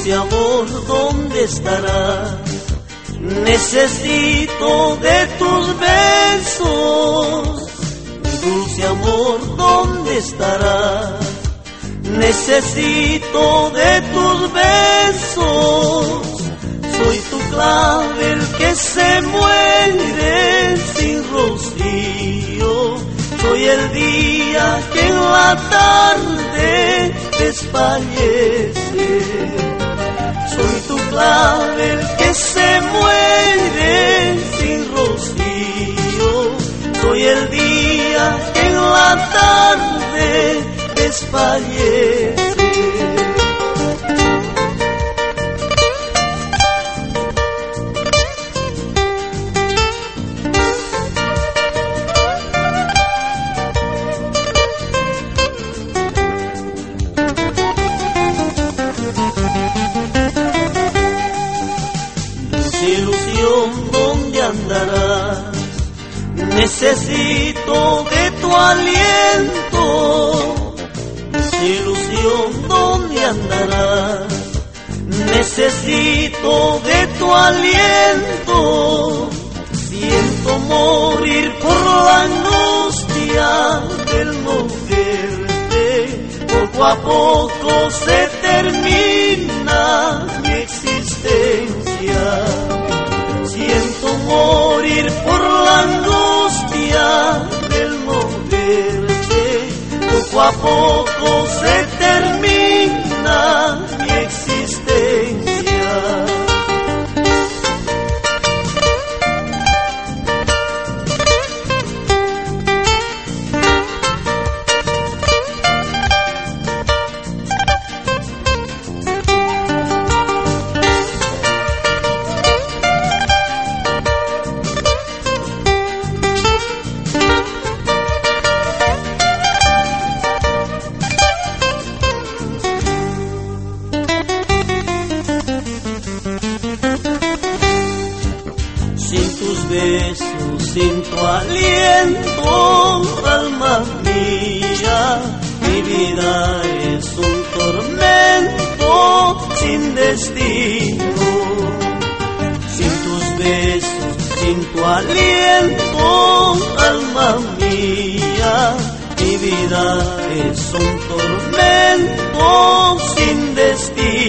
dulce amor, ¿dónde estarás? Necesito de tus besos. Mi dulce amor, ¿dónde estarás? Necesito de tus besos. Soy tu clavel que se muere sin rocío. Soy el día que en la tarde desfallece. Soy tu clavel que se muere sin rocío. Soy el día que en la tarde desfallece. Ilusión, ¿dónde andarás? Necesito de tu aliento. Ilusión, ¿dónde andarás? Necesito de tu aliento. Siento morir por la angustia del no verte. Poco a poco se termina mi existencia. Siento morir por la angustia del no verte. Poco a poco se termina mi existencia. Sin tus besos, sin tu aliento, alma mía, mi vida es un tormento sin destino. Sin tus besos, sin tu aliento, alma mía, mi vida es un tormento sin destino.